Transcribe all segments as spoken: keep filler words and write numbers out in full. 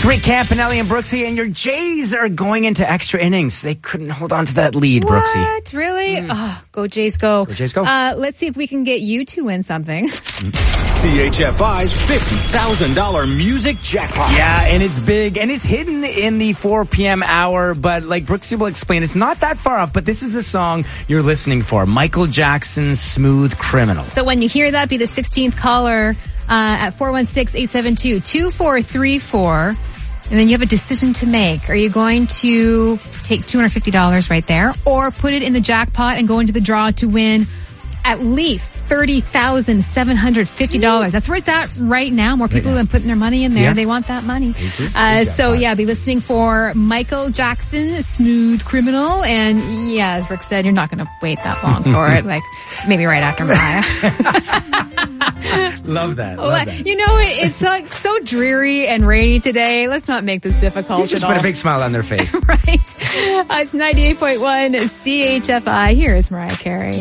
Rick Campanelli and Brooksy, and your Jays are going into extra innings. They couldn't hold on to that lead, what? Brooksy. What? Really? Mm. Oh, go Jays, go. Go Jays, go. Uh, let's see if we can get you to win something. C H F I's fifty thousand dollars music jackpot. Yeah, and it's big, and it's hidden in the four p.m. hour, but like Brooksy will explain, it's not that far off, but this is the song you're listening for. Michael Jackson's Smooth Criminal. So when you hear that, be the sixteenth caller uh, at four one six, eight seven two, two four three four. And then you have a decision to make. Are you going to take two hundred fifty dollars right there, or put it in the jackpot and go into the draw to win at least thirty thousand seven hundred fifty dollars. That's where it's at right now. More people right have been putting their money in there. Yeah. They want that money. Uh, so yeah, be listening for Michael Jackson, Smooth Criminal. And yeah, as Rick said, you're not going to wait that long for it. Like maybe right after Mariah. Love that. Love that. You know, it, it's like so dreary and rainy today. Let's not make this difficult you just at all. Put a big smile on their face. Right. Uh, it's ninety-eight point one C H F I. Here is Mariah Carey.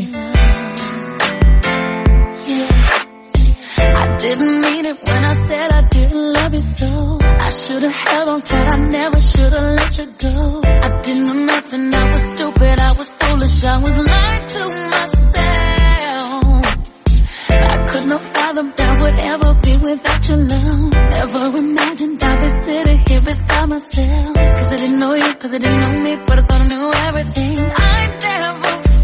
I didn't mean it when I said I didn't love you so. I should've held on tight, I never should've let you go. I didn't know nothing, I was stupid, I was foolish, I was lying to myself. I could not fathom that would ever be without your love. Never imagined I'd be sitting here beside myself. Cause I didn't know you, cause I didn't know me, but I thought I knew everything. I never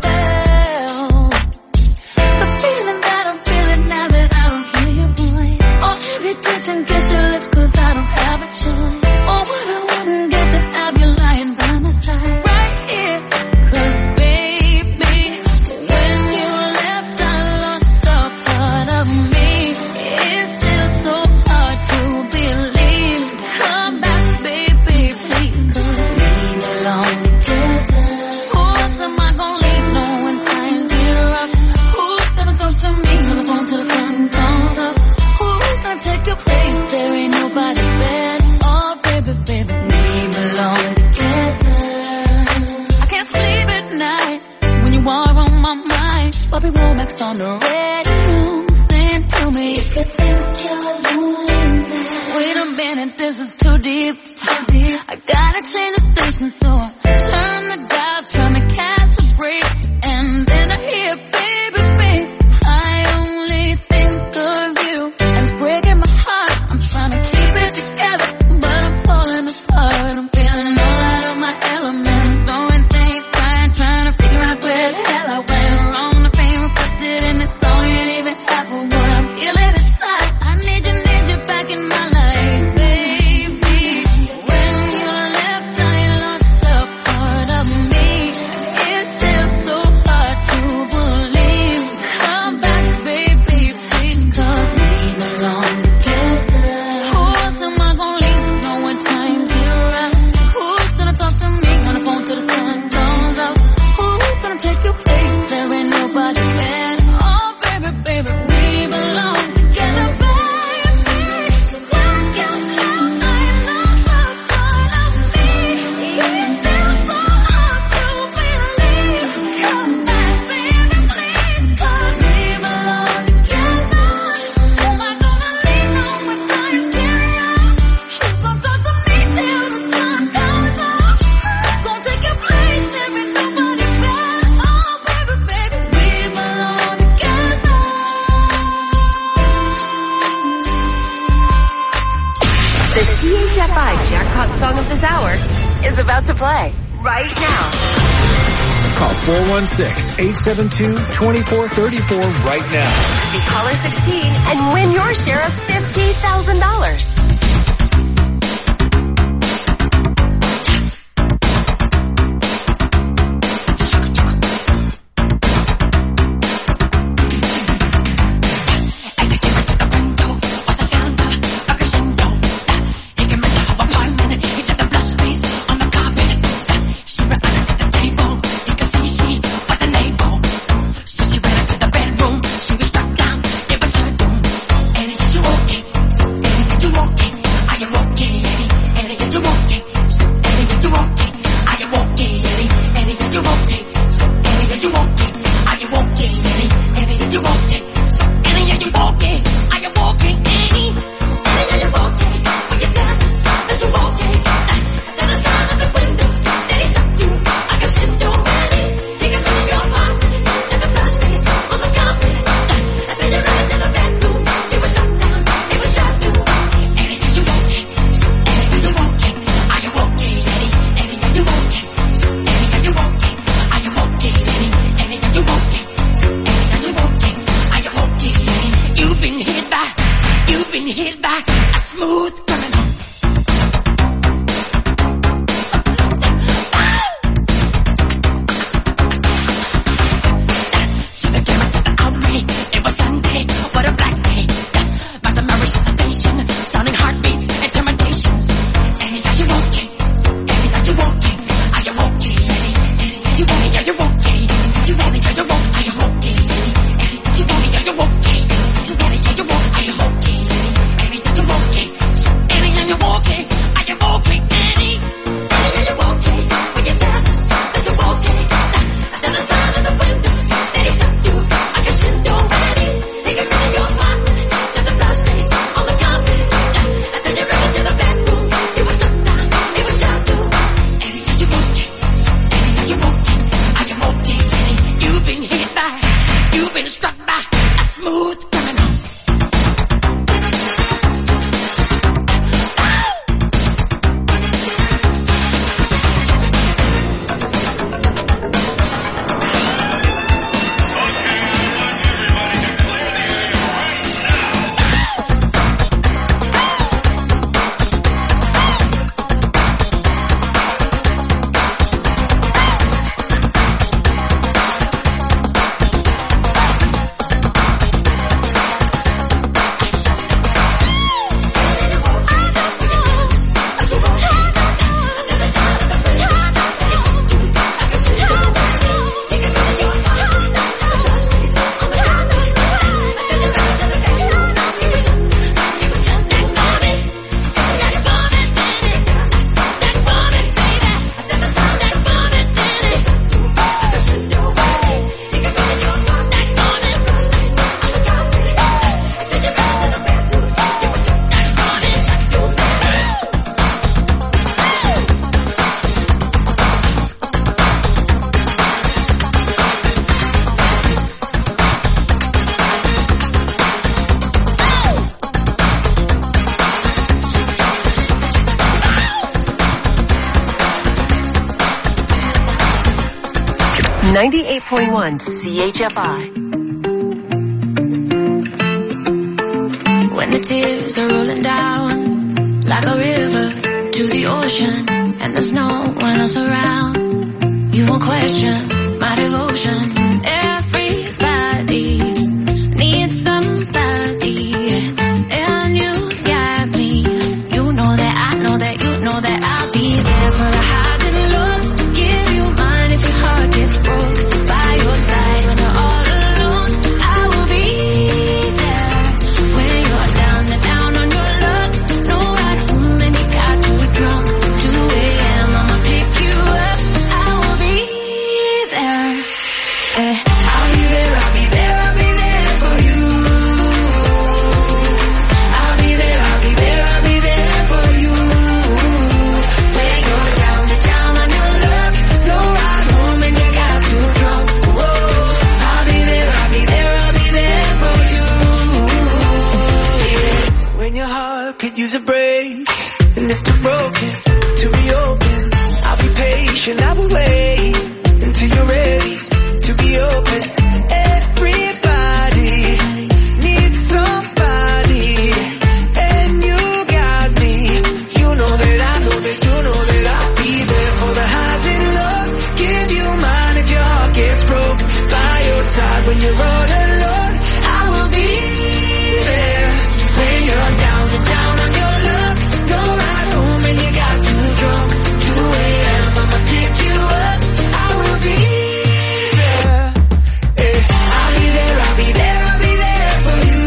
felt the feeling that I'm feeling now that I don't hear your voice. Or have you touch and kiss your lips cause I don't have a choice. Or what I wouldn't get to have you lying by my side right here. Cause baby, when you left I lost a part of me. It's still so hard to believe. Come back baby please, cause we belong together. Who else am I gonna leave no when times get rough? Who's gonna talk to me on the phone till the sun comes up? Who's gonna take your place? There ain't nobody better. Oh baby, baby, we belong together. I can't sleep at night when you are on my mind. Bobby Womack's on the radio, sing to me. If you think you're lonely now. Wait a minute, this is too deep, too deep. I gotta change the station, so I turn the dial, trying to catch a break. And then I hear baby face. I only think of you, and it's breaking my heart. I'm trying to keep it together, but I'm falling apart. I'm feeling all out of my element. I'm throwing things, crying, trying to figure out where the hell I went wrong. The pain reflected in this song ain't even half of what I'm feeling inside. I need you, need you back in my life, baby. When you left, I lost a part of me. It's still so hard to believe. Come back, baby, please, cause we belong together. Who else am I gonna leave? No one times get rough. Who's gonna talk to me on the phone till the sun comes up? Who's gonna take your place? There ain't nobody better. Oh, baby, baby, we belong together, baby. When you left, I lost a part of me. It's still so hard to believe. Come back, baby, please, cause we belong together. Who am I gonna leave? No one times get rough. Who's gonna talk to me till the sun comes up? Who's gonna take your place? There ain't nobody better. Oh, baby, baby, we belong together. The C H F I Jackpot Song of this hour is about to play right now. Call four one six, eight seven two, two four three four right now. Be caller sixteen and win your share of fifty thousand dollars. You walk ninety-eight point one C H F I. When the tears are rolling down like a river to the ocean, and there's no one else around, you won't question my devotion. Everybody needs somebody, and you got me. You know that I know that you know that I'll be there for the highs and lows. Give you mine if your heart gets broke. By your side when you're all alone, I will be there. When you're down and down on your luck, no ride home and you got too drunk. two a.m. I'ma pick you up. I will be there. Eh, I'll be there, I'll be there, I'll be there for you. I'll be there, I'll be there, I'll be there for you. When you're down and down on your luck, no ride home and you got too drunk. Whoa, I'll be there, I'll be there, I'll be there for you. Yeah. When your heart could use a break and it's too broken to be open, I'll be patient, I will wait until you're ready to be open. Everybody needs somebody, and you got me. You know that I know that you know that I'll be there for the highs and lows. Give you mine if your heart gets broke. By your side when you're all alone, I will be there. When you're down and down on your luck, no ride home and you got too drunk. two a.m. I'ma pick you up. I will be there. Eh, I'll be there, I'll be there, I'll be there for you.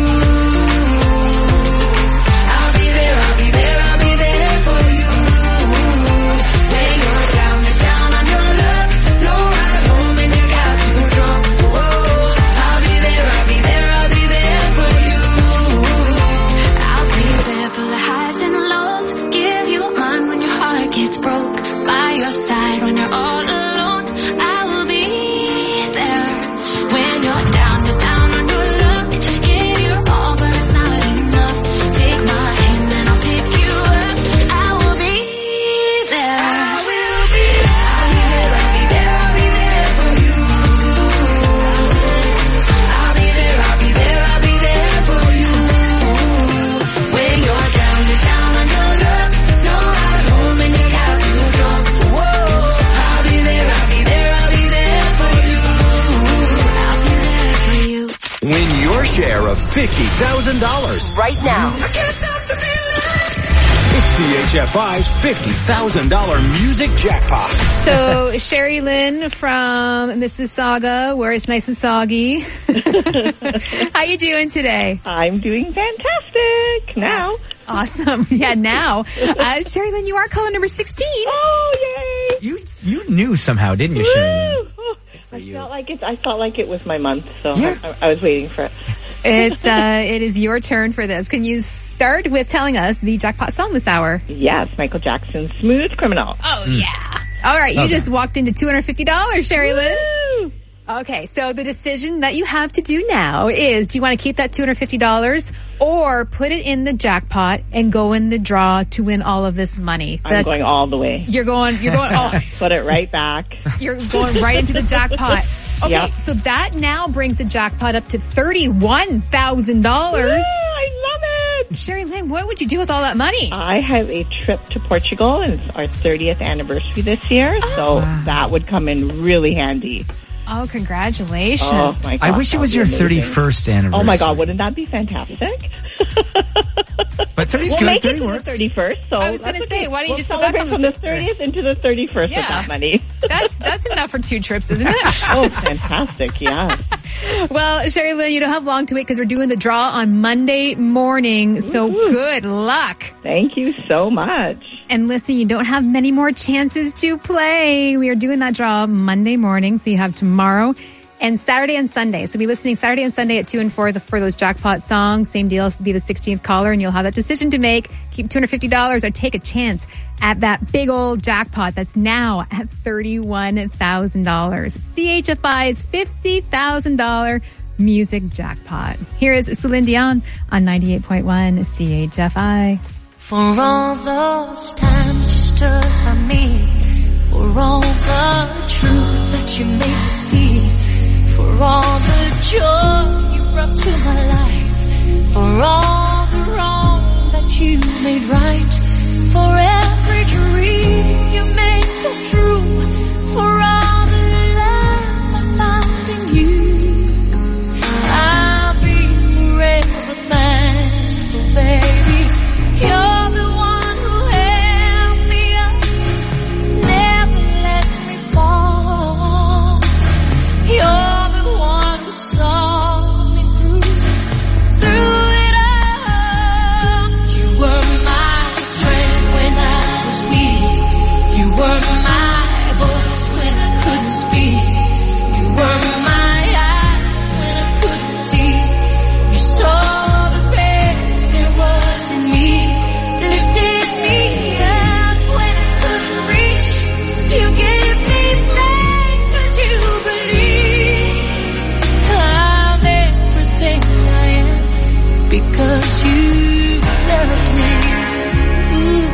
I'll be there, I'll be there, I'll be there for you. When you're down and down on your luck, no ride home and you got too drunk. Whoa, I'll be there, I'll be there, I'll be there for you. I'll be there for the highs and the lows. Give you mine when your heart gets broke. By your side when you're all alone, I will be there. When you're down and down on your luck, give your all but it's not enough. Take my hand and I'll pick you up. I will be there. I will be there. I'll be there, I'll be there, I'll be there for you. I'll be there, I'll be there, I'll be there for you. When you're down and down on your luck, no ride home and you got too drunk. Whoa, I'll be there, I'll be there, I'll be there for you. I'll be there for you. Win your share of fifty thousand dollars. Right now. It's C H F I's fifty thousand dollars music jackpot. So Sherry Lynn from Mississauga, where it's nice and soggy. How you doing today? I'm doing fantastic now. Awesome. Yeah, now. Uh, Sherry Lynn, you are caller number sixteen. Oh, yay! You you knew somehow, didn't you, Sherry? Woo! Oh, I felt like it. I felt like it was my month, so Yeah. I, I was waiting for it. It's uh, it is your turn for this. Can you start with telling us the jackpot song this hour? Yes, Michael Jackson's "Smooth Criminal." Oh yeah. All right, you Okay. just walked into two hundred fifty dollars, Sherry Lynn. Woo! Okay, so the decision that you have to do now is, do you want to keep that two hundred fifty dollars or put it in the jackpot and go in the draw to win all of this money? I'm The- going all the way. You're going, you're going, oh, Put it right back. you're going right into the jackpot. Okay, Yep. so that now brings the jackpot up to thirty-one thousand dollars. Woo! I love it. Sherry Lynn, what would you do with all that money? I have a trip to Portugal, and it's our thirtieth anniversary this year, so that would come in really handy. Oh, congratulations. Oh my god! I wish it that was would your be amazing. thirty-first anniversary. Oh my god, wouldn't that be fantastic? But thirty's We'll good. make it thirty to works. the thirty-first. So I was gonna that's say, okay. why don't you we'll just go back celebrate on from the- the thirtieth into the thirty-first Yeah. with that money? That's, that's enough for two trips, isn't it? Oh, fantastic! Yeah. Well, Sherry Lynn, you don't have long to wait because we're doing the draw on Monday morning. So Woo-hoo. good luck. Thank you so much. And listen, you don't have many more chances to play. We are doing that draw Monday morning. So you have tomorrow and Saturday and Sunday. So be listening Saturday and Sunday at two and four for those jackpot songs. Same deal. Be the sixteenth caller and you'll have that decision to make. Keep two hundred fifty dollars or take a chance at that big old jackpot that's now at thirty-one thousand dollars. C H F I's fifty thousand dollars music jackpot. Here is Celine Dion on ninety-eight point one C H F I. For all those times you stood by me, for all the truth that you made me see. for all the joy you brought to my life, for all the wrong that you made right, for every dream you made come true, for all the love I found in you. I'll be forever thankful, baby. You're the one who held me up, never let me fall. You're the one who saw me through, through it all. You were my strength when I was weak. You were my voice when I couldn't speak. You were my eyes when I couldn't see. You saw the best there was in me, lifted me up when I couldn't reach. You gave me faith 'cause you believe I'm everything I am because you loved me. Ooh.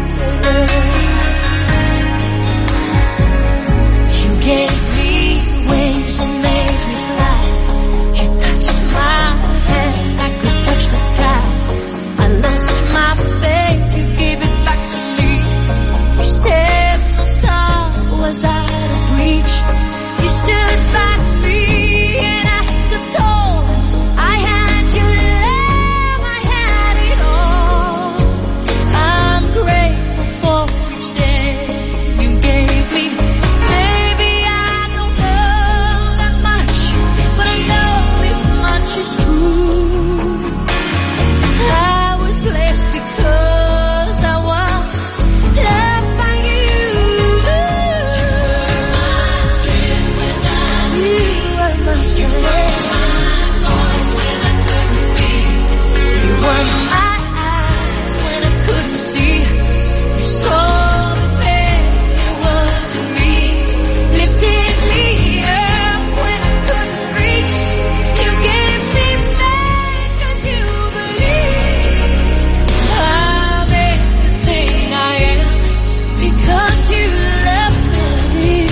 You gave me wings and made me fly. You touched my hand, I could touch the sky. I lost my faith, you gave it back to me. You said no star was out of reach. You stood by me and I stood tall. I had your love, I had it all. I'm grateful for each day you gave me. Maybe I don't know that much, but I know this much is true. I was blessed because I was loved by you. You were my strength when I was weak. You were my strength. You were my voice when I couldn't speak. You were my eyes when I couldn't see. You saw the best there was in me, lifted me up when I couldn't reach. You gave me faith 'cause you believed I'm everything I am because you love me.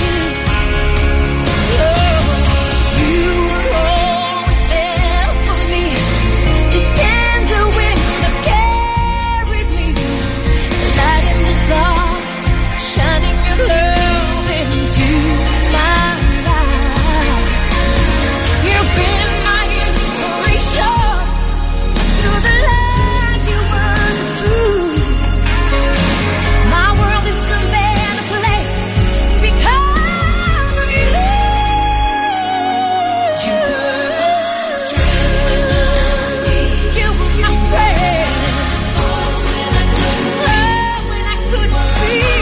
Oh, you were always there for me, the tender wind that carried me, the light in the dark, shining your love into my life. You've been my inspiration through the lies you weren't true. My world is a better place because of you. You were my strength when I was weak. You were my friend. Voice when I couldn't speak. When I couldn't speak.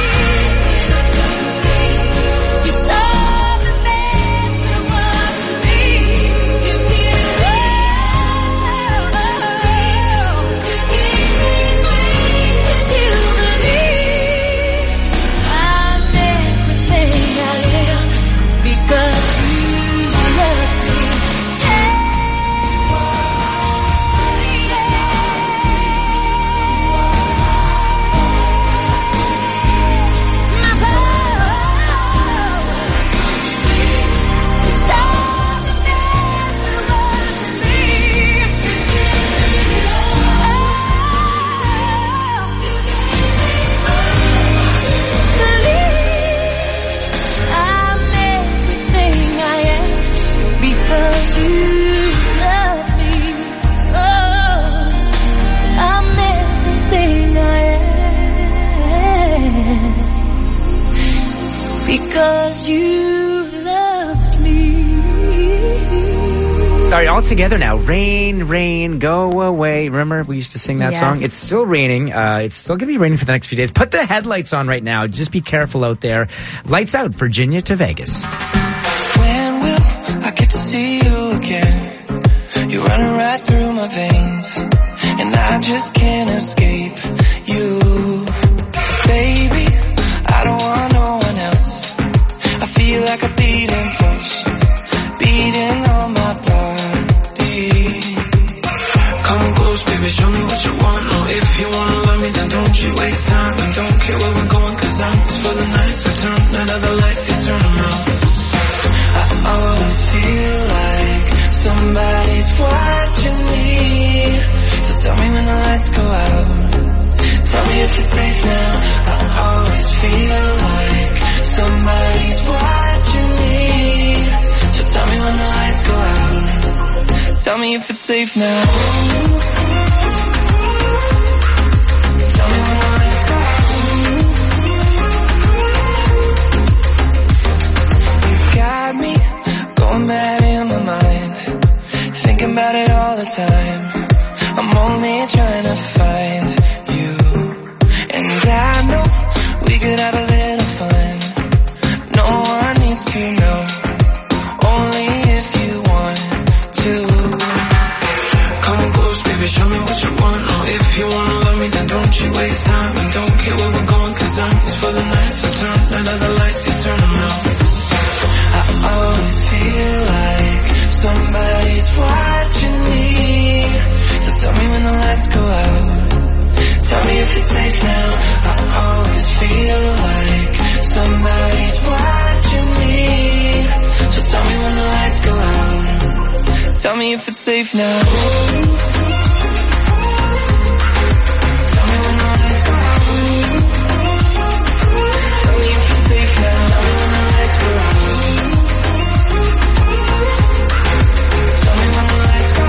You saw the best there was in me. You gave me love. You gave me faith 'cause you believed I'm everything I am because you love me. My power. You saw the best there was in me. Believe I'm everything I am because you love me. Oh, I'm everything I am because you loved me. All right, all together now. Rain, rain, go away. Remember we used to sing that Yes. song? It's still raining. Uh, it's still going to be raining for the next few days. Put the headlights on right now. Just be careful out there. Lights out, Virginia to Vegas. When will I get to see you again? You're running right through my veins, and I just can't escape you. Baby, I don't want no one else. I feel like a beating pulse, beating on my body. Come close, baby, show me what you want. No, if you wanna love me, then don't you waste time. And don't care where we're going, cause I'm just for the night. So turn another lights, you turn them out. I always feel like Tell me if it's safe now. Tell me when the lights go out. You've got me going mad in my mind, thinking about it all the time. I'm only trying to find you, and I know we could have a little fun. No one needs to know, only if you want to. Come close, baby, show me what you want. Oh, if you wanna love me, then don't you waste time. And don't care where we're going, cause I'm just for the night. So turn none of the lights, you turn them out. I always feel like somebody's watching me. So tell me when the lights go out. Tell me if it's safe now. I always feel like somebody's watching me. So tell me when the lights go out. Tell me if it's safe now. Tell me when the lights go out. Tell me if it's safe now. Tell me when the lights go out. Tell me when the lights go out.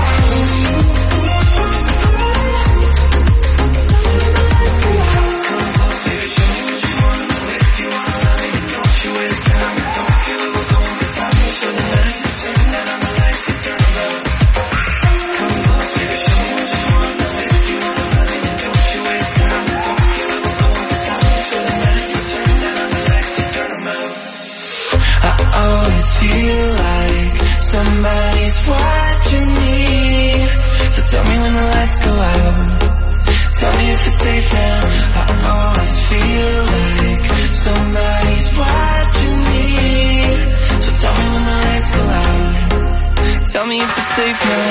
Feel like somebody's watching me. So tell me when the lights go out. Tell me if it's safe now. I always feel like somebody's watching me. So tell me when the lights go out. Tell me if it's safe now.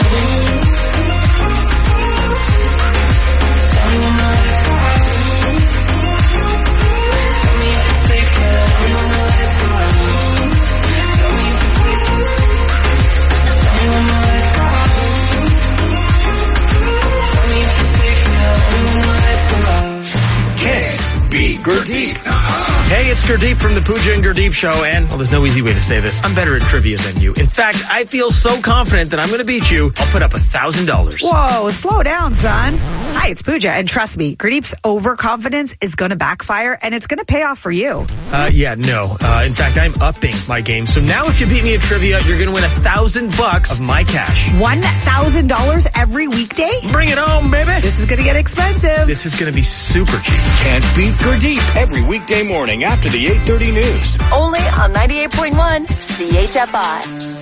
Tell me when the lights go out. Tell me if it's safe now. Tell me when the lights go out. Can't beat Gurdeep. Hey, it's Gurdeep from the Pooja and Gurdeep Show, and, well, there's no easy way to say this. I'm better at trivia than you. In fact, I feel so confident that I'm going to beat you, I'll put up a thousand dollars. Whoa, slow down, son. Hi, it's Pooja, and trust me, Gurdeep's overconfidence is going to backfire, and it's going to pay off for you. Uh, yeah, no. Uh, in fact, I'm upping my game. So now if you beat me at trivia, you're going to win a thousand bucks of my cash. One thousand dollars every weekday? Bring it home, baby. This is going to get expensive. This is going to be super cheap. Can't beat Gurdeep every weekday morning after the eight thirty news. Only on ninety-eight point one C H F I.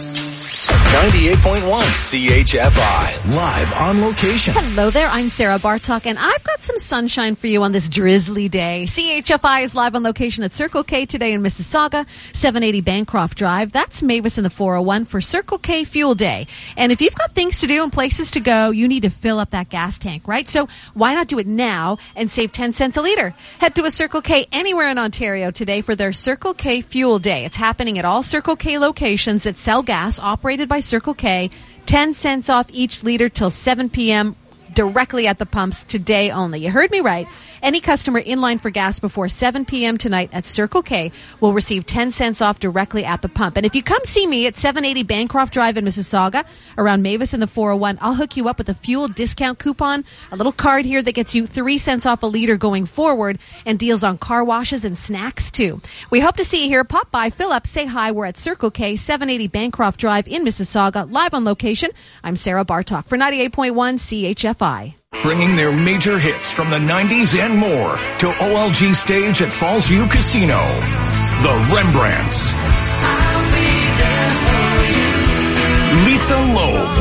ninety-eight point one C H F I, live on location. Hello there, I'm Sarah Bartok, and I've got some sunshine for you on this drizzly day. C H F I is live on location at Circle K today in Mississauga, seven eighty Bancroft Drive. That's Mavis in the four oh one for Circle K Fuel Day. And if you've got things to do and places to go, you need to fill up that gas tank, right? So why not do it now and save ten cents a liter? Head to a Circle K anywhere in Ontario today for their Circle K Fuel Day. It's happening at all Circle K locations that sell gas operated by Circle K. ten cents off each liter till seven p.m. directly at the pumps today only. You heard me right. Any customer in line for gas before seven p.m. tonight at Circle K will receive ten cents off directly at the pump. And if you come see me at seven eighty Bancroft Drive in Mississauga, around Mavis in the four oh one, I'll hook you up with a fuel discount coupon, a little card here that gets you three cents off a liter going forward, and deals on car washes and snacks too. We hope to see you here. Pop by, fill up, say hi. We're at Circle K, seven eighty Bancroft Drive in Mississauga, live on location. I'm Sarah Bartok for ninety-eight point one C H F I. Bringing their major hits from the nineties and more to O L G Stage at Fallsview Casino. The Rembrandts. I'll be there for you. Lisa Loeb.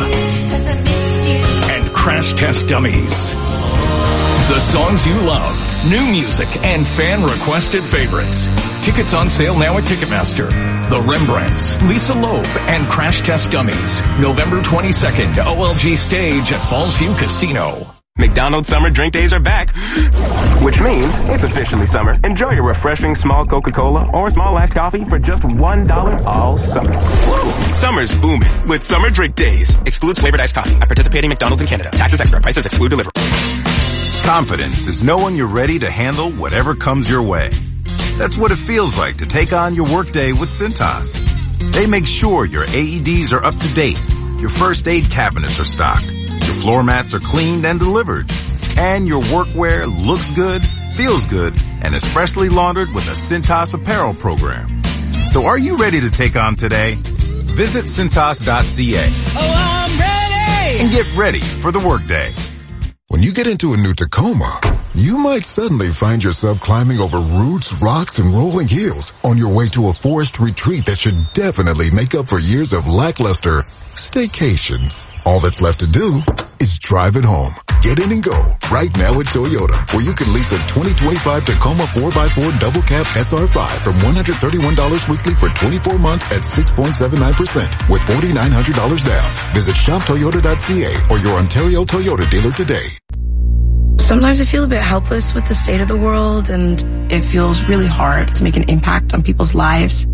And Crash Test Dummies. The songs you love, new music, and fan-requested favorites. Tickets on sale now at Ticketmaster. The Rembrandts, Lisa Loeb, and Crash Test Dummies. November twenty-second, O L G Stage at Fallsview Casino. McDonald's summer drink days are back, which means it's officially summer. Enjoy your refreshing small Coca-Cola or small iced coffee for just one dollar all summer. Woo! Summer's booming with summer drink days. Excludes flavored iced coffee at participating McDonald's in Canada. Taxes extra. Prices exclude delivery. Confidence is knowing you're ready to handle whatever comes your way. That's what it feels like to take on your workday with Cintas. They make sure your A E Ds are up to date, Your first aid cabinets are stocked. Your floor mats are cleaned and delivered. And your workwear looks good, feels good, and is freshly laundered with a Cintas apparel program. So are you ready to take on today? Visit Cintas dot C A. Oh, I'm ready! And get ready for the workday. When you get into a new Tacoma, you might suddenly find yourself climbing over roots, rocks, and rolling hills on your way to a forest retreat that should definitely make up for years of lackluster staycations. All that's left to do is drive it home. Get in and go right now at Toyota, where you can lease a twenty twenty-five Tacoma four by four double cab S R five from one hundred thirty-one dollars weekly for twenty-four months at six point seven nine percent with four thousand nine hundred dollars down. Visit shop toyota dot C A or your Ontario Toyota dealer today. Sometimes I feel a bit helpless with the state of the world, and it feels really hard to make an impact on people's lives.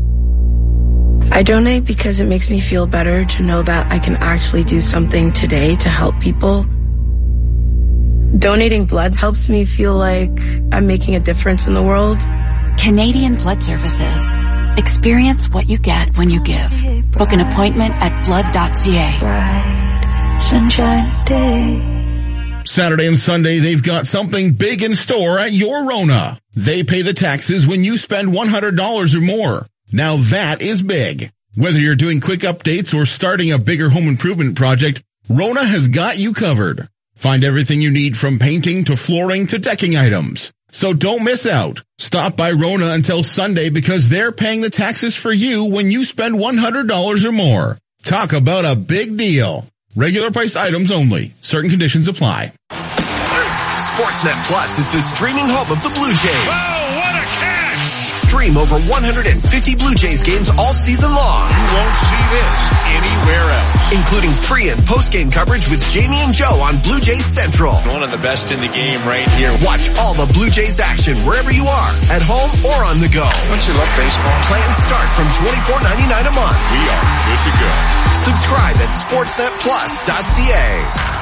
I donate because it makes me feel better to know that I can actually do something today to help people. Donating blood helps me feel like I'm making a difference in the world. Canadian Blood Services. Experience what you get when you give. Book an appointment at blood dot C A. Bright sunshine day. Saturday and Sunday, they've got something big in store at your Rona. They pay the taxes when you spend one hundred dollars or more. Now that is big. Whether you're doing quick updates or starting a bigger home improvement project, Rona has got you covered. Find everything you need from painting to flooring to decking items. So don't miss out. Stop by Rona until Sunday because they're paying the taxes for you when you spend one hundred dollars or more. Talk about a big deal. Regular price items only. Certain conditions apply. Sportsnet Plus is the streaming home of the Blue Jays. Oh, what a catch! Stream over one hundred fifty Blue Jays games all season long. You won't see this anywhere else. Including pre- and post-game coverage with Jamie and Joe on Blue Jays Central. One of the best in the game right here. Watch all the Blue Jays action wherever you are, at home or on the go. Don't you love baseball? Plans start from twenty-four ninety-nine a month. We are good to go. Subscribe at sportsnet plus dot C A.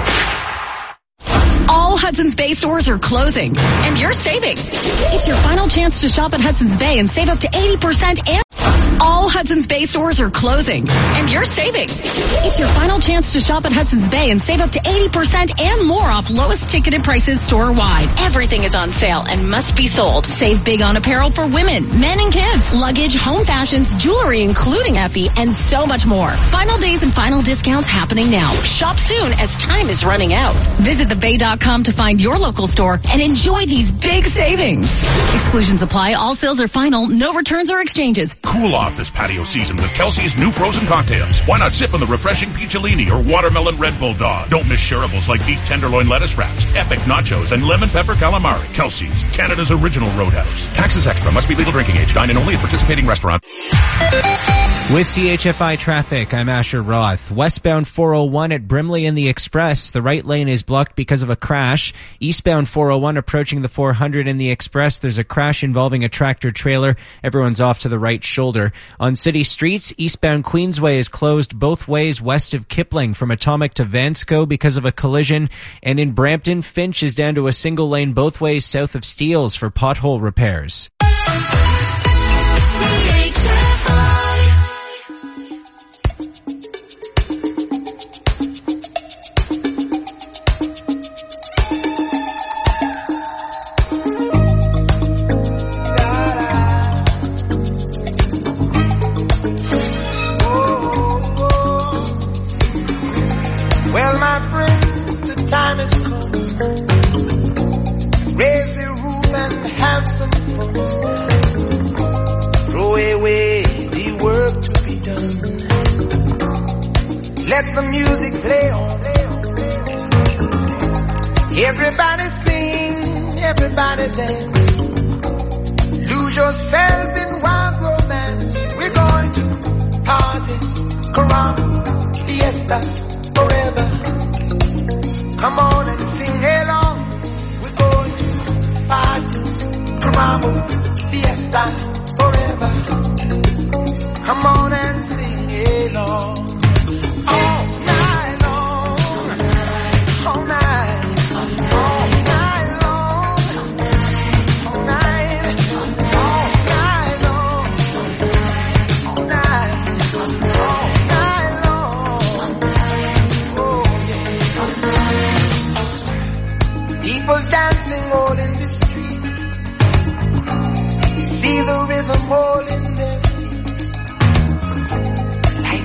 All Hudson's Bay stores are closing, and you're saving. It's your final chance to shop at Hudson's Bay and save up to eighty percent and all Hudson's Bay stores are closing, and you're saving. It's your final chance to shop at Hudson's Bay and save up to eighty percent and more off lowest ticketed prices store-wide. Everything is on sale and must be sold. Save big on apparel for women, men and kids, luggage, home fashions, jewelry including Effie, and so much more. Final days and final discounts happening now. Shop soon as time is running out. Visit the bay dot com to find your local store and enjoy these big savings. Exclusions apply. All sales are final. No returns or exchanges. Cool off this patio season with Kelsey's new frozen cocktails. Why not sip on the refreshing Peacholini or watermelon Red Bull Dog? Don't miss shareables like beef tenderloin lettuce wraps, epic nachos, and lemon pepper calamari. Kelsey's, Canada's original roadhouse. Taxes extra. Must be legal drinking age. Dine in only at participating restaurant. With C H F I traffic, I'm Asher Roth. Westbound four oh one at Brimley in the Express. The right lane is blocked because of a crash. Eastbound four oh one approaching the four hundred in the Express. There's a crash involving a tractor trailer. Everyone's off to the right shoulder. On city streets, eastbound Queensway is closed both ways west of Kipling from Atomic to Vansco because of a collision. And in Brampton, Finch is down to a single lane both ways south of Steeles for pothole repairs. Well, my friends, the time has come. Raise the roof and have some fun. Throw away the work to be done. Let the music play on. Everybody sing, everybody dance. Lose yourself in wild romance. We're going to party, caramba, fiesta. Forever. Come on and sing along. We're going to party, caramba, fiesta, forever. Come on and sing along. All night long. All night. All night long. All night. All night long. All night. All night long.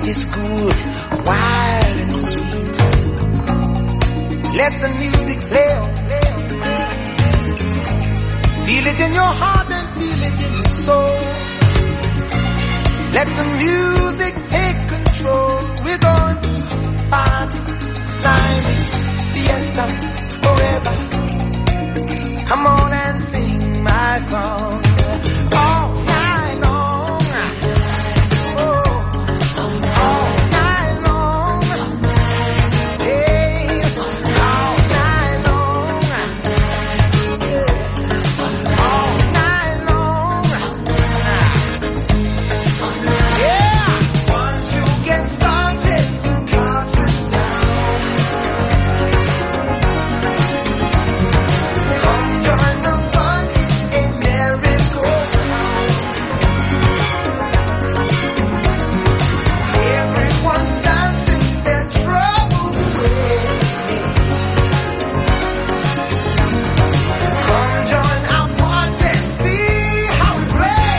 is good, wild and sweet. Let the music play on. Feel it in your heart and feel it in your soul. Let the music take control. We're going to party, climbing, fiesta, forever. Come on and sing my song all night long. Oh, all night long. Hey, all night long. Yeah, all night long. Yeah, once you get started, you can't sit down. Come join the fun, it's a merry-go-round. Everyone's dancing their troubles away. Come join our party and see how we play.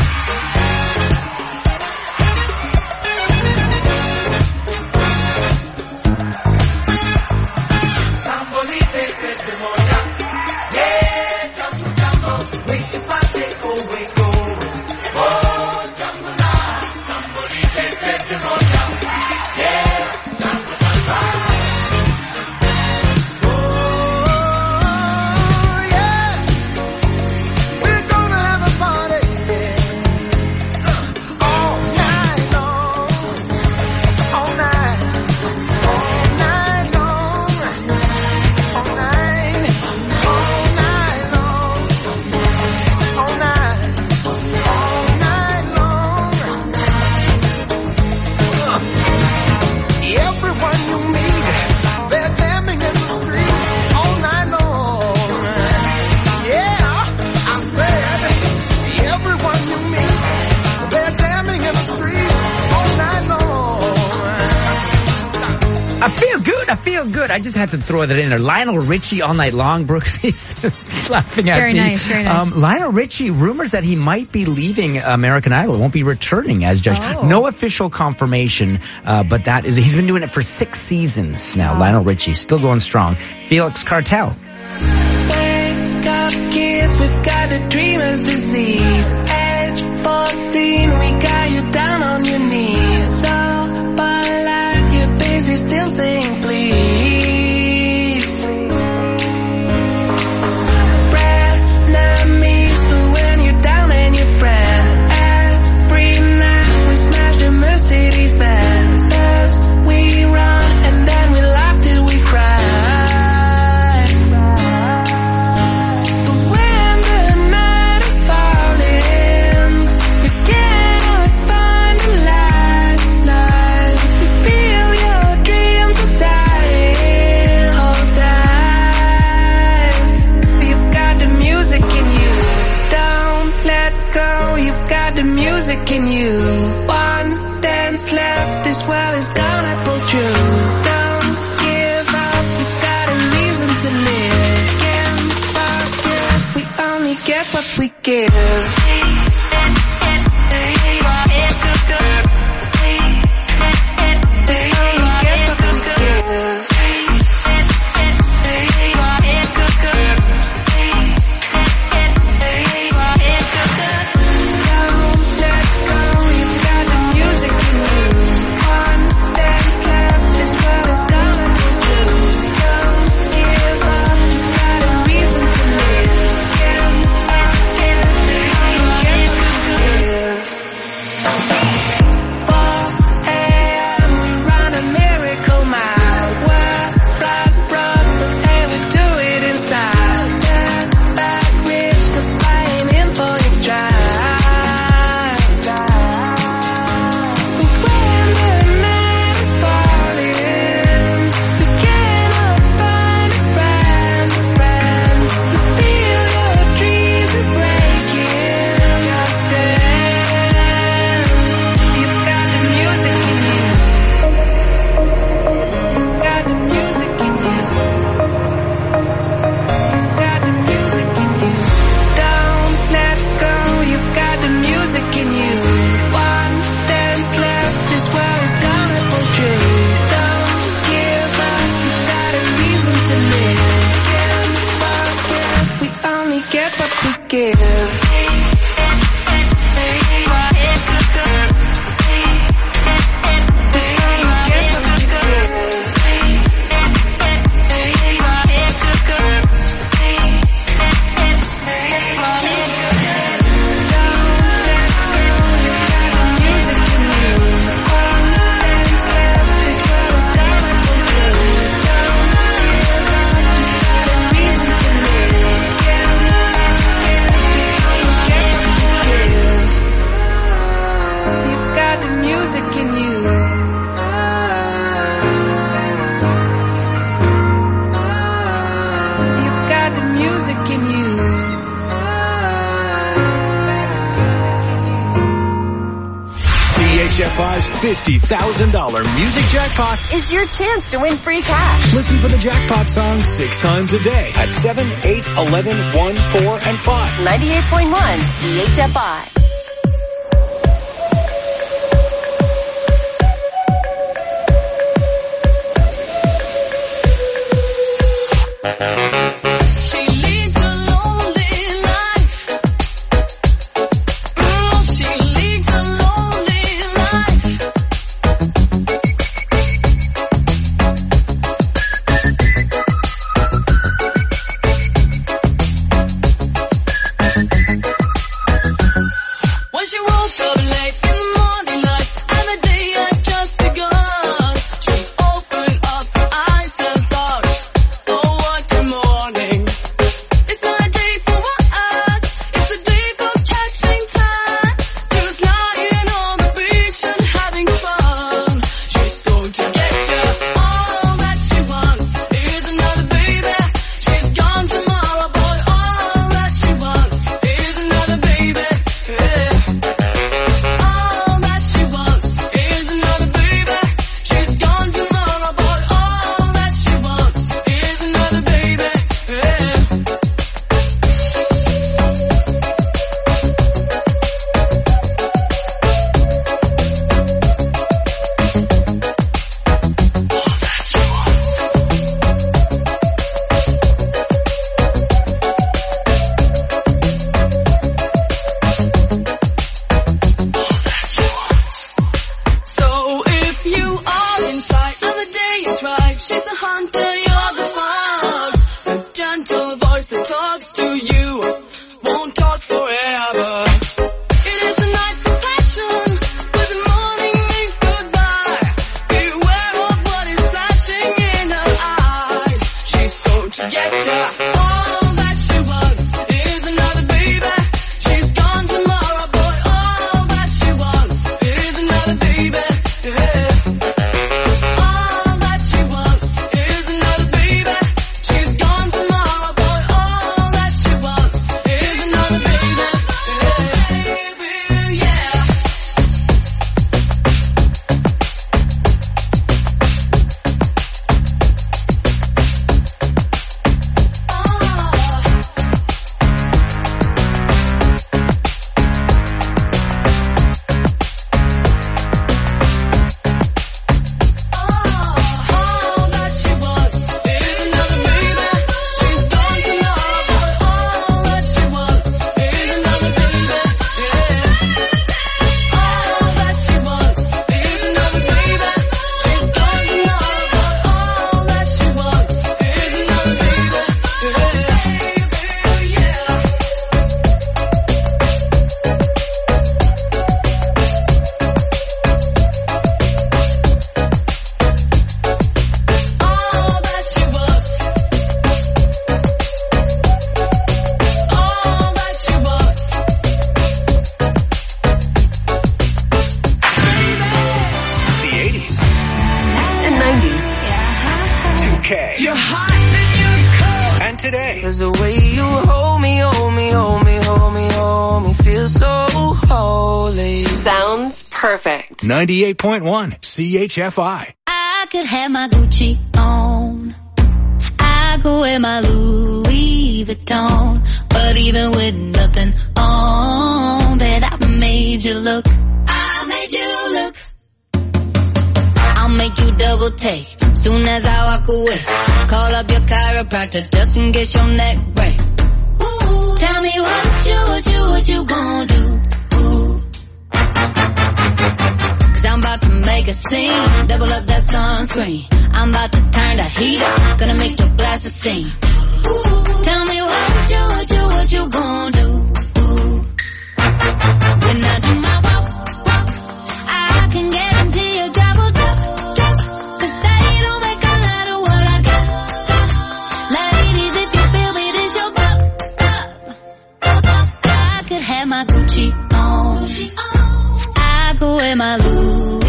Sambolite se te moja, yeah, jambo jambo, wait if I take away go. Oh, jambo na, sambolite se te moja, yeah, jambo jambo. Oh, yeah, we're gonna have a party, yeah. All night long, all night, all night long. All night, all night long, all night, all night long. Everyone you meet, they're jamming in the street all night long. Yeah, I said, everyone you meet, they're jamming in the street all night long. I feel good. I feel good. I just had to throw that in there. Lionel Richie all night long. Brooks is laughing at Very me. nice, very nice. Um, Lionel Richie, rumors that he might be leaving American Idol. Won't be returning as judge. Oh. No official confirmation, uh, but that is, he's been doing it for six seasons now. Lionel Richie, still going strong. Felix Cartel. Wake up, kids, we've got a dreamer's disease. Age fourteen, we got you down on your knees. So polite, you're busy still saying please. Frenemies, but when you're down and your friend. Every night we smash the Mercedes Benz. First we run and then we laugh till we cry. But when the night is falling, we cannot find a light, light. We feel your dreams are dying. Hold tight. You've got the music in you. Don't let go. You've got the music in you. One dance left. This world is gonna pull through. Don't give up. You've got a reason to live. Can't forget. We only get what we give. music in you. You've got the music in you. C H F I's fifty thousand dollars music jackpot is your chance to win free cash. Listen for the jackpot song six times a day at seven, eight, eleven, one, four, and five. ninety-eight point one C H F I. ninety-eight point one C H F I. I could have my Gucci on. I could wear my Louis Vuitton. But even with nothing on, bet I made you look. I made you look. I'll make you double take soon as I walk away. Call up your chiropractor just in case your neck break. Ooh, tell me what you, what you, what you gonna do. I'm about to make a scene, double up that sunscreen. I'm about to turn the heat up, gonna make your glasses steam. Ooh, tell me what you, what you, what you gonna do. Ooh. When I do my walk, walk, I can guarantee you drop, drop, drop. Cause they don't make a lot of what I got, got. Ladies, if you feel me, this your pop, pop, pop. I could have my Gucci on, Gucci on. I could wear my Louis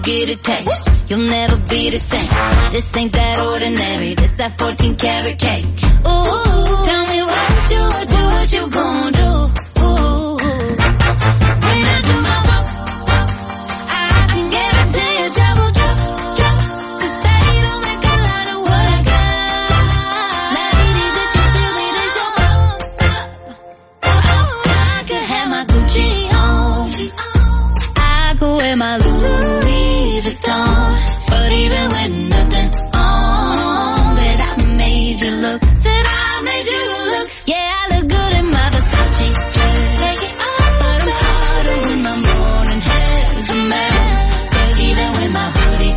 get a taste. You'll never be the same. This ain't that ordinary. This that fourteen karat cake. Ooh, tell me what you, what you, what you gonna do? Ooh, when I do my walk, I can guarantee you trouble, trouble, trouble. 'Cause they don't make a lot of what I got. Ladies, if you feel me, this your fault. I could have my Gucci on. I could wear my Louis Vuitton. But even with nothing on, that I made you look. Said I made you look. Yeah, I look good in my Versace dress. But I'm hotter when my morning hair's a mess. 'Cause even with my hoodie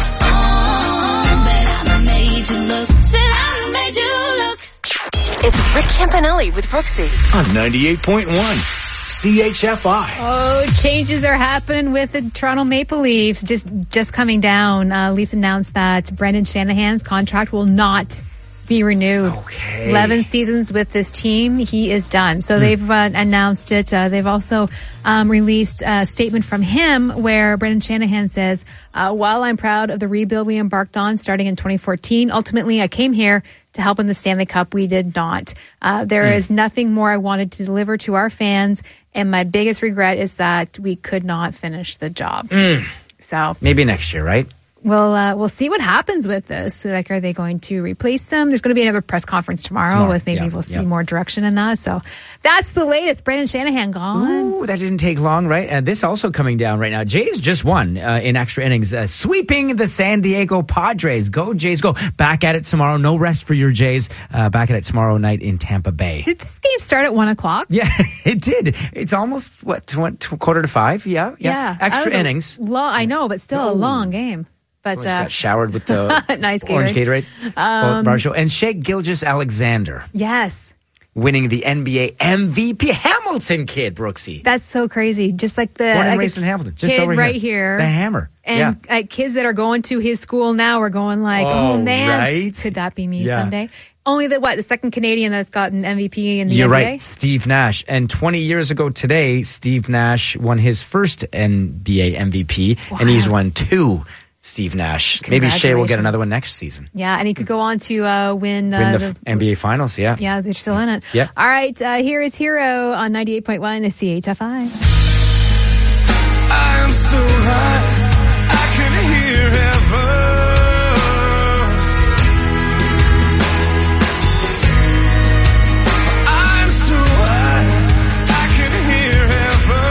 on, that I made you look. Said I made you look. It's Rick Campanelli with Brooksy on ninety-eight point one. C H F I. Oh, changes are happening with the Toronto Maple Leafs. Just just coming down. Uh, Leafs announced that Brendan Shanahan's contract will not be renewed. Okay. eleven seasons with this team. He is done. So mm. they've uh, announced it. Uh, they've also um, released a statement from him where Brendan Shanahan says, uh, while I'm proud of the rebuild we embarked on starting in twenty fourteen, ultimately I came here to help in the Stanley Cup. We did not. Uh, there mm. is nothing more I wanted to deliver to our fans. And my biggest regret is that we could not finish the job. Mm. So maybe next year, right? We'll uh, we'll see what happens with this. Like, are they going to replace him? There's going to be another press conference tomorrow, tomorrow. with maybe yeah, we'll see yeah. more direction in that. So that's the latest. Brandon Shanahan gone. Ooh, that didn't take long, right? And this also coming down right now. Jays just won uh, in extra innings, uh, sweeping the San Diego Padres. Go Jays, go! Back at it tomorrow. No rest for your Jays. Uh, back at it tomorrow night in Tampa Bay. Did this game start at one o'clock? Yeah, it did. It's almost what tw- tw- quarter to five. Yeah, yeah. yeah extra innings. Long, I know, but still Ooh. a long game. But uh, got showered with the nice orange Gatorade. Um, Marshall. And Shea Gilgeous-Alexander. Yes. Winning the N B A M V P. Hamilton kid, Brooksy. That's so crazy. Just like the... Born and like raised in Hamilton. Just kid over right here. here. The Hammer. And yeah. uh, kids that are going to his school now are going like, oh, oh man, right? could that be me yeah. someday? Only the, what, the second Canadian that's gotten M V P in the You're N B A? right, Steve Nash. And twenty years ago today, Steve Nash won his first N B A M V P, wow. and he's won two. Steve Nash. Maybe Shea will get another one next season. Yeah, and he could go on to uh, win, uh, win the, the f- N B A Finals, yeah. Yeah, they're still in it. Yeah. All right, uh, here is Hero on ninety-eight point one C H F I. I am so high, I can hear heaven. I'm so high, I can hear heaven.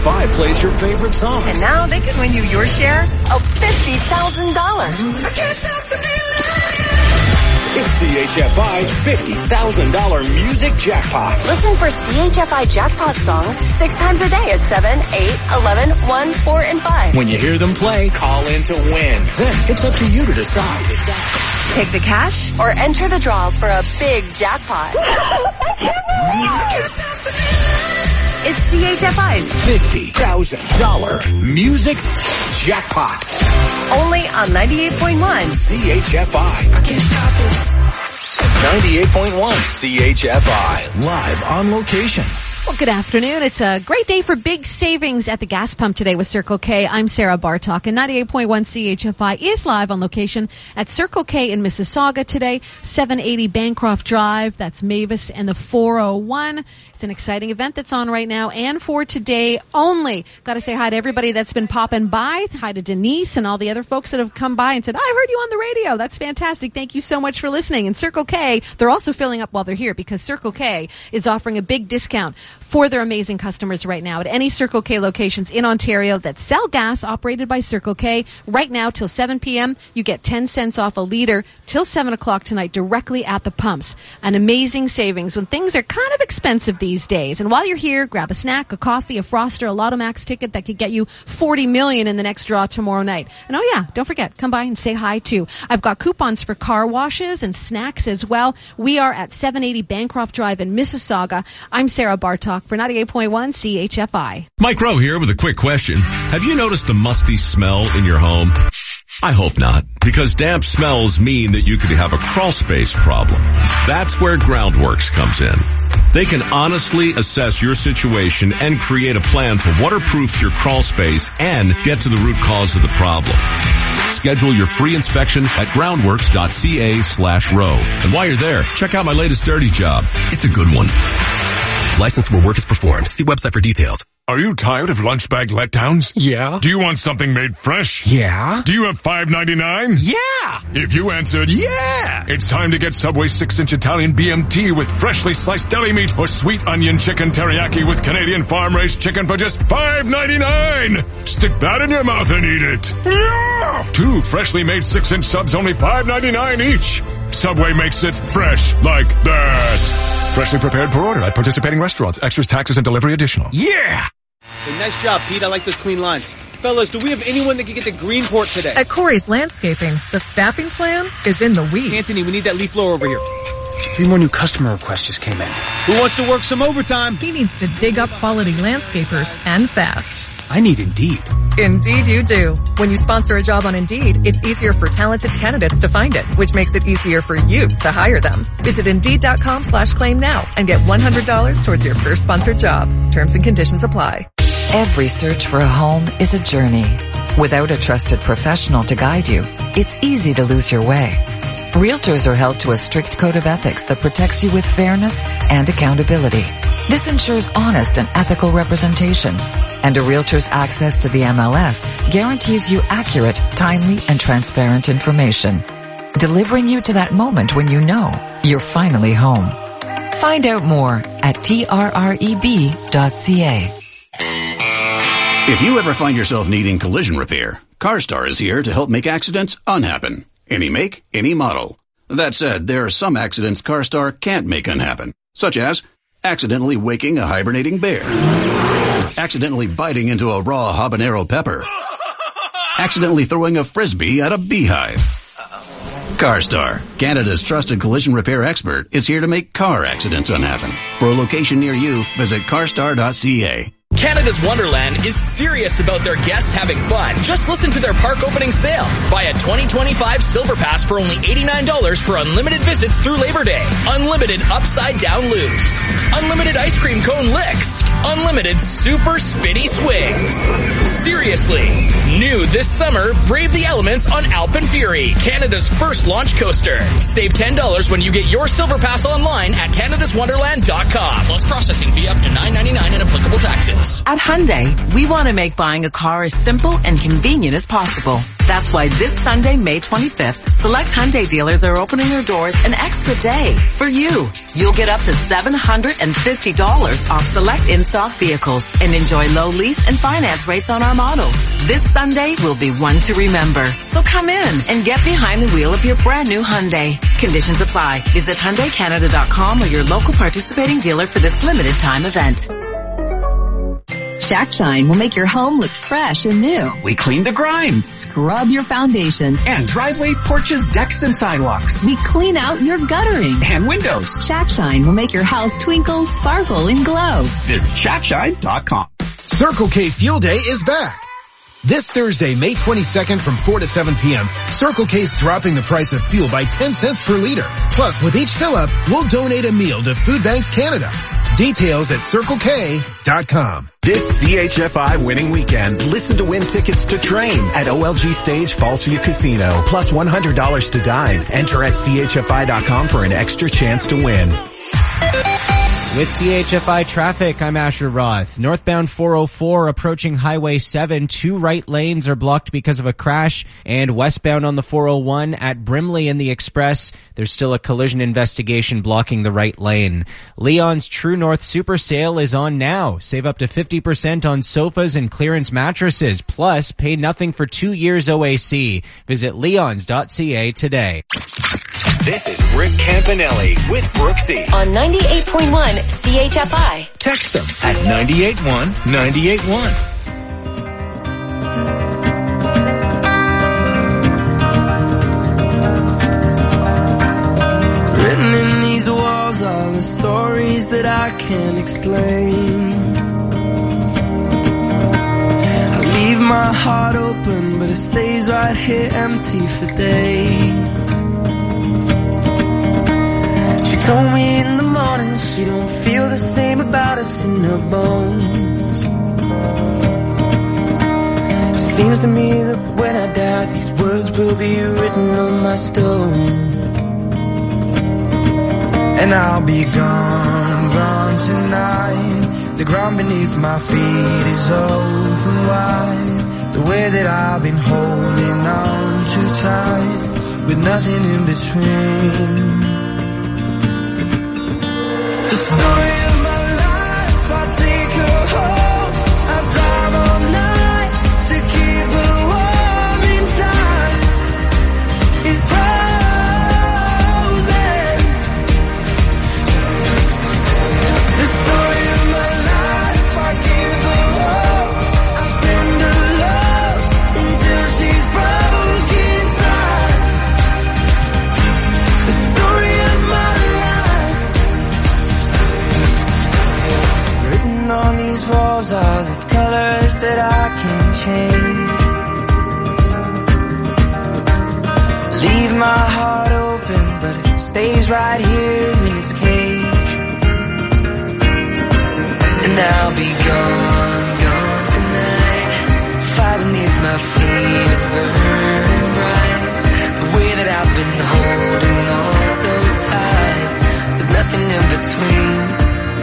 I plays your favorite songs. And now they can win you your share of fifty thousand dollars. It's C H F I's fifty thousand dollars music jackpot. Listen for C H F I jackpot songs six times a day at seven, eight, eleven, one, four, and five. When you hear them play, call in to win. Then it's up to you to decide. Take the cash or enter the draw for a big jackpot. It's C H F I's fifty thousand dollars music jackpot. Only on ninety-eight point one C H F I. I can't stop it. ninety-eight point one C H F I. Live on location. Well, good afternoon. It's a great day for big savings at the gas pump today with Circle K. I'm Sarah Bartok, and ninety-eight point one C H F I is live on location at Circle K in Mississauga today, seven eighty Bancroft Drive. That's Mavis and the four oh one. It's an exciting event that's on right now and for today only. Got to say hi to everybody that's been popping by. Hi to Denise and all the other folks that have come by and said, I heard you on the radio. That's fantastic. Thank you so much for listening. And Circle K, they're also filling up while they're here because Circle K is offering a big discount for their amazing customers right now at any Circle K locations in Ontario that sell gas operated by Circle K. Right now till seven p.m., you get ten cents off a liter till seven o'clock tonight directly at the pumps. An amazing savings when things are kind of expensive these days. And while you're here, grab a snack, a coffee, a Froster, a Lotto Max ticket that could get you forty million dollars in the next draw tomorrow night. And oh yeah, don't forget, come by and say hi too. I've got coupons for car washes and snacks as well. We are at seven eighty Bancroft Drive in Mississauga. I'm Sarah Bartok for ninety-eight point one C H F I. Mike Rowe here with a quick question. Have you noticed the musty smell in your home? I hope not, because damp smells mean that you could have a crawl space problem. That's where Groundworks comes in. They can honestly assess your situation and create a plan to waterproof your crawl space and get to the root cause of the problem. Schedule your free inspection at groundworks.ca slash row. And while you're there, check out my latest dirty job. It's a good one. Licensed where work is performed. See website for details. Are you tired of lunch bag letdowns? Yeah. Do you want something made fresh? Yeah. Do you have five ninety-nine? Yeah. If you answered yeah, it's time to get Subway six inch Italian B M T with freshly sliced deli meat or sweet onion chicken teriyaki with Canadian farm-raised chicken for just five ninety-nine. Stick that in your mouth and eat it. Yeah. Two freshly made six inch subs, only five ninety-nine each. Subway makes it fresh like that. Freshly prepared per order at participating restaurants. Extras, taxes, and delivery additional. Yeah. Hey, nice job, Pete. I like those clean lines. Fellas, do we have anyone that can get to Greenport today? At Corey's Landscaping, the staffing plan is in the weeds. Anthony, we need that leaf blower over here. Three more new customer requests just came in. Who wants to work some overtime? He needs to dig up quality landscapers and fast. I need Indeed. Indeed you do. When you sponsor a job on Indeed, it's easier for talented candidates to find it, which makes it easier for you to hire them. Visit Indeed.com slash claim now and get one hundred dollars towards your first sponsored job. Terms and conditions apply. Every search for a home is a journey. Without a trusted professional to guide you, it's easy to lose your way. Realtors are held to a strict code of ethics that protects you with fairness and accountability. This ensures honest and ethical representation, and a realtor's access to the M L S guarantees you accurate, timely, and transparent information, delivering you to that moment when you know you're finally home. Find out more at T R R E B dot C A. If you ever find yourself needing collision repair, CarStar is here to help make accidents unhappen. Any make, any model. That said, there are some accidents CarStar can't make unhappen, such as accidentally waking a hibernating bear, accidentally biting into a raw habanero pepper, accidentally throwing a frisbee at a beehive. CarStar, Canada's trusted collision repair expert, is here to make car accidents unhappen. For a location near you, visit carstar dot C A. Canada's Wonderland is serious about their guests having fun. Just listen to their park opening sale. Buy a twenty twenty-five Silver Pass for only eighty-nine dollars for unlimited visits through Labor Day. Unlimited upside down loops. Unlimited ice cream cone licks. Unlimited super spinny swings. Seriously, New this summer, brave the elements on Alpen Fury, Canada's first launch coaster. Save ten dollars when you get your Silver Pass online at canadas wonderland dot com. Plus processing fee up to nine ninety-nine and applicable taxes. At Hyundai, we want to make buying a car as simple and convenient as possible. That's why this Sunday, May twenty-fifth, select Hyundai dealers are opening their doors an extra day for you. You'll get up to seven hundred fifty dollars off select in-stock vehicles and enjoy low lease and finance rates on our models. This Sunday will be one to remember. So come in and get behind the wheel of your brand new Hyundai. Conditions apply. Visit Hyundai Canada dot com or your local participating dealer for this limited time event. Shack Shine will make your home look fresh and new. We clean the grime. Scrub your foundation. And driveway, porches, decks, and sidewalks. We clean out your guttering. And windows. Shack Shine will make your house twinkle, sparkle, and glow. Visit shack shine dot com. Circle K Fuel Day is back. This Thursday, May twenty-second from four to seven p.m., Circle K's dropping the price of fuel by ten cents per liter. Plus, with each fill-up, we'll donate a meal to Food Banks Canada. Details at circle k dot com. This C H F I winning weekend, listen to win tickets to Train at O L G Stage Fallsview Casino, plus one hundred dollars to dine. Enter at C H F I dot com for an extra chance to win. With C H F I traffic, I'm Asher Roth. Northbound four oh four approaching Highway seven. Two right lanes are blocked because of a crash. And westbound on the four oh one at Brimley in the Express, there's still a collision investigation blocking the right lane. Leon's True North Super Sale is on now. Save up to fifty percent on sofas and clearance mattresses. Plus, pay nothing for two years O A C. Visit leons dot c a today. This is Rick Campanelli with Brooksy on ninety-eight point one C H F I. Text them at nine eight one nine eight one. Written in these walls are the stories that I can't explain. I leave my heart open, but it stays right here empty for days. Told me in the morning she don't feel the same about us in her bones. It seems to me that when I die, these words will be written on my stone. And I'll be gone, gone tonight. The ground beneath my feet is open wide. The way that I've been holding on too tight, with nothing in between. The story of my life, I take her home, I drive all night to keep her warm in time. It's frozen. The story of my life, I give her all, I spend her love until she's broke inside. The story of my on these walls are the colors that I can't change. Leave my heart open, but it stays right here in its cage. And I'll be gone, gone tonight. Fire beneath my feet is burning bright. The way that I've been holding on so tight, with nothing in between.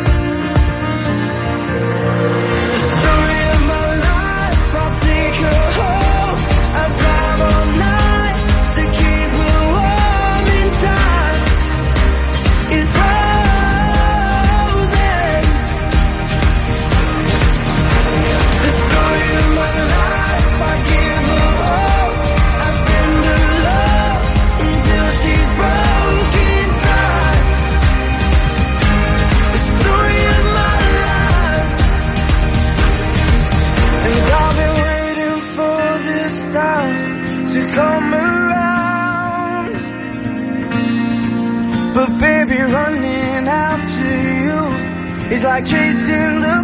It's like chasing the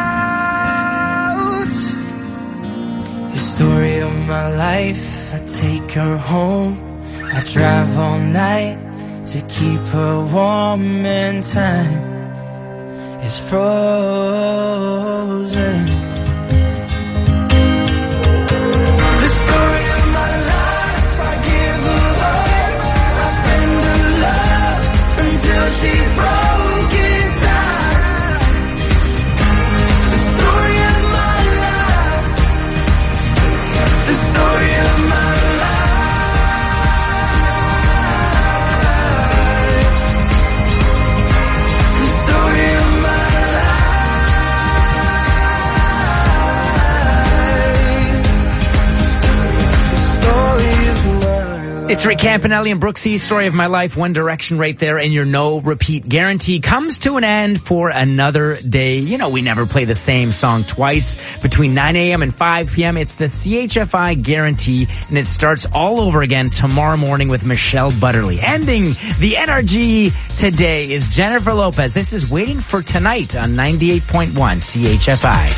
clouds. The story of my life, I take her home, I drive all night to keep her warm and time is frozen. It's Rick Campanelli and Brooksy, Story of My Life, One Direction right there, and your no repeat guarantee comes to an end for another day. You know, we never play the same song twice between nine a.m. and five p.m. It's the C H F I guarantee, and it starts all over again tomorrow morning with Michelle Butterly. Ending the N R G today is Jennifer Lopez. This is Waiting for Tonight on ninety-eight point one C H F I.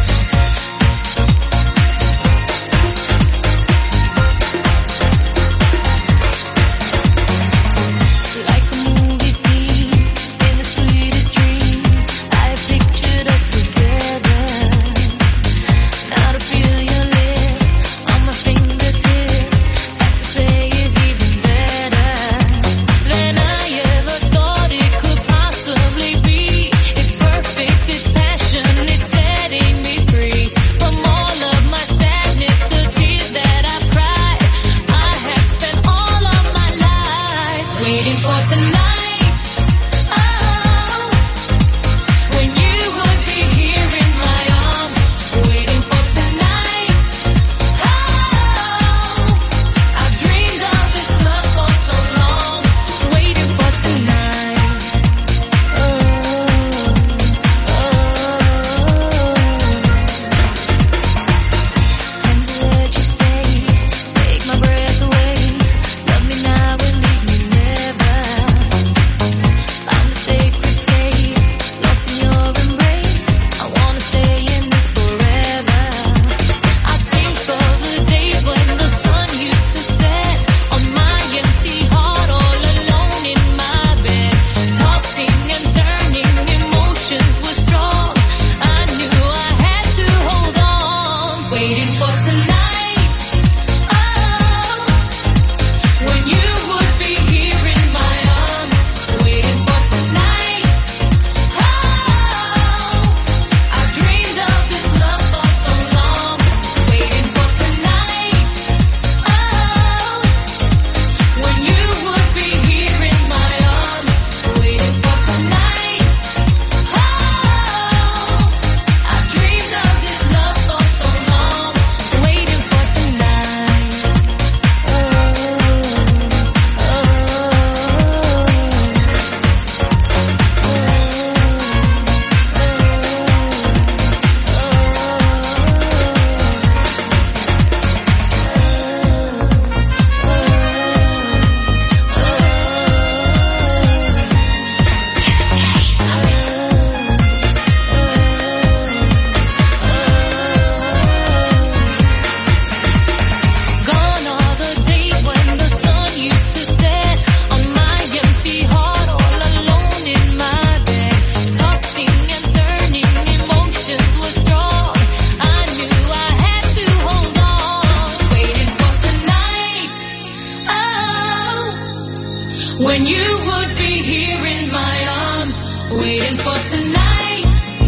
When you would be here in my arms, waiting for tonight.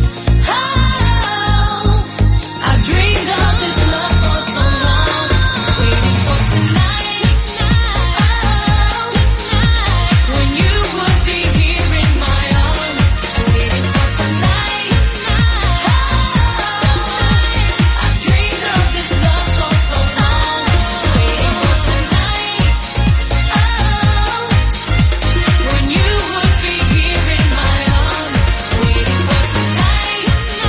Oh, I've dreamed of this love for so long, waiting for tonight. Oh, when you would be here in my arms, waiting for tonight. Oh, I've dreamed of this love for so long, waiting for tonight. Oh, when you would be here in my arms, waiting for tonight.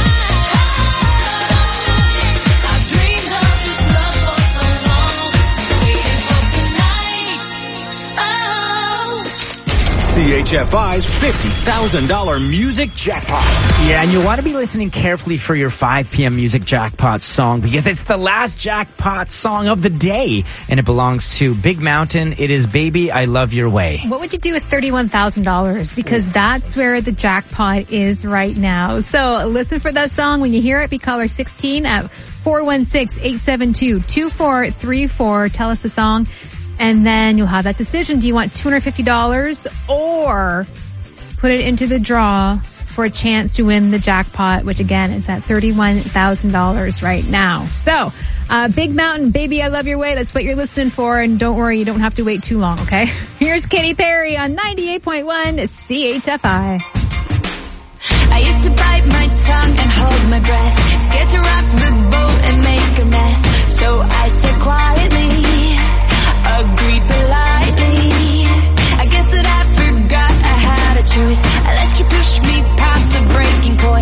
I've dreamed of this love for so long, waiting for tonight. Oh. C H F I's fifty thousand dollars music jackpot. Yeah, and you want to be listening carefully for your five p.m. music jackpot song because it's the last jackpot song of the day, and it belongs to Big Mountain. It is Baby, I Love Your Way. What would you do with thirty-one thousand dollars? Because that's where the jackpot is right now. So listen for that song. When you hear it, be caller sixteen at four one six, eight seven two, two four three four. Tell us the song, and then you'll have that decision. Do you want two hundred fifty dollars or put it into the draw for a chance to win the jackpot, which again is at thirty-one thousand dollars right now. So, uh, Big Mountain, Baby, I Love Your Way. That's what you're listening for. And don't worry, you don't have to wait too long, okay? Here's Katy Perry on ninety-eight point one C H F I. I used to bite my tongue and hold my breath, scared to rock the boat and make a mess.